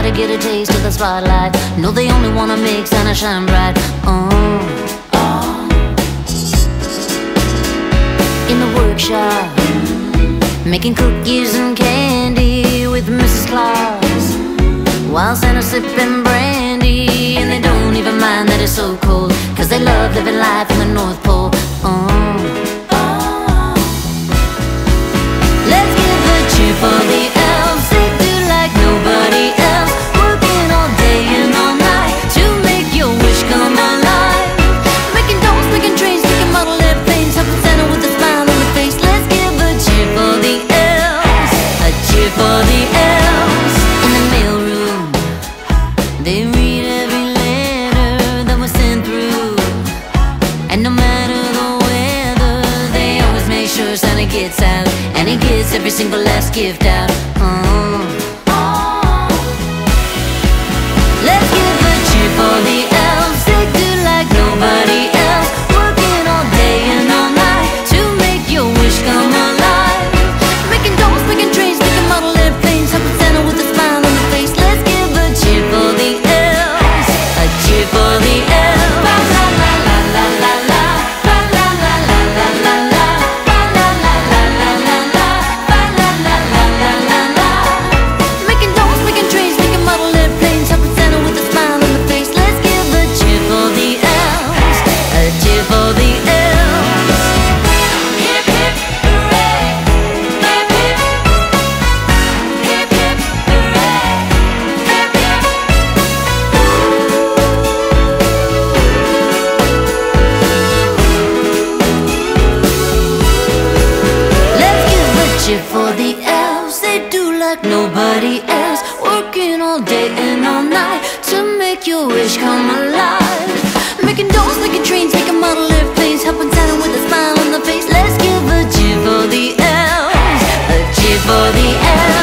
to get a taste of the spotlight. No, they only wanna make Santa shine bright. In the workshop, making cookies and candy with Mrs. Claus, while Santa's sipping brandy. And they don't even mind that it's so cold, 'cause they love living life in the North Pole. Let's give a cheer for the elves. They do like nobody else, working all day and all night to make your wish come alive. Making dolls, making trains, making model airplanes, helping Santa with a smile on the face. Let's give a cheer for the elves, a cheer for the elves. In the mailroom, they read every letter that was sent through, and no matter the weather, they always make sure Santa gets out, and he gets every single last gift out. Let's give a cheer for the elves. They do like nobody else, working all day and all night to make your wish come alive. Making dolls, making trains, making model airplanes, helping Santa with a smile on the face. Let's give a cheer for the elves, a cheer for the elves. La la la la la la la, la la la la la la la, la la la la la la la, la la la la la la la. Making dolls, making trains, making model airplanes, helping Santa with a smile on the face. Let's give a cheer for the elves, a cheer for the elves. Hip hip hooray, hip hip, hip hip hooray, hip hip. Let's give a cheer for the elves. They do like nobody else, working all day and all night to make your wish come alive. Making dolls, making trains, making model airplanes, helping Santa with a smile on the face. Let's give a cheer for the elves, a cheer for the elves.